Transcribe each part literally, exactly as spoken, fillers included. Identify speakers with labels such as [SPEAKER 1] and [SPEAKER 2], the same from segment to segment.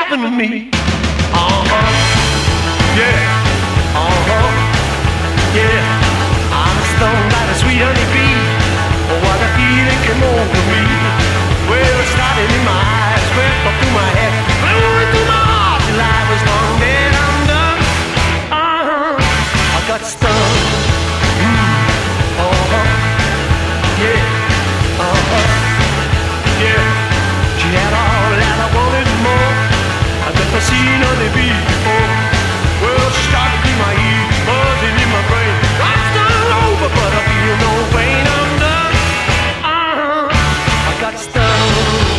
[SPEAKER 1] happened to me. Uh-huh, yeah, uh-huh, yeah. I'm stung by the sweet honey bee. Oh, what a feeling came over me. Well, it started in my eyes, swept up through my head, blew into my heart till I was long dead. I'm done. Uh-huh, I got stung. Mm. Uh-huh, yeah, uh-huh, yeah. She had all that I wanted more. I've never seen honey bee before. Well, she started in my ear, buzzing in my brain. I'm still over, but I feel no pain. I'm done. Uh-huh, I got stung.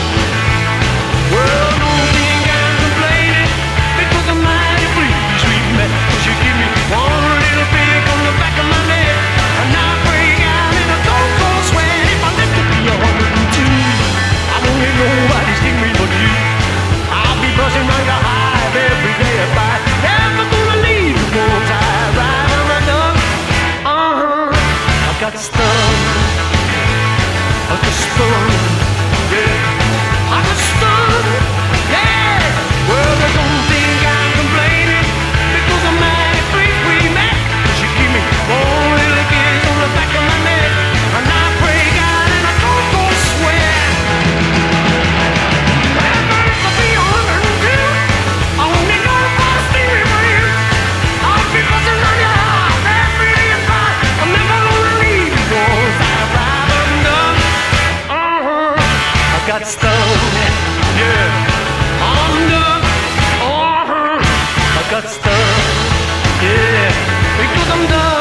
[SPEAKER 1] Well, no thing I'm complaining, because I'm mighty free, sweet man. She give me one little pick on the back of my neck, and I break out in a cold, cold sweat. If I live to be a hundred and two, I don't need nobody sting me but you. I'll be buzzing like a hive every day if I never gonna leave the bones I ride on my dog. Uh-huh, I got stung. I got stung. Yeah, I got stung. Yeah. Well, they don't think I'm complaining, because I'm mighty free, free man. She give me one little kiss on the back of my neck, and I break out in a cold, cold sweat. Got stung, yeah, I'm done. Uh-huh, I got stung, yeah, because I'm done.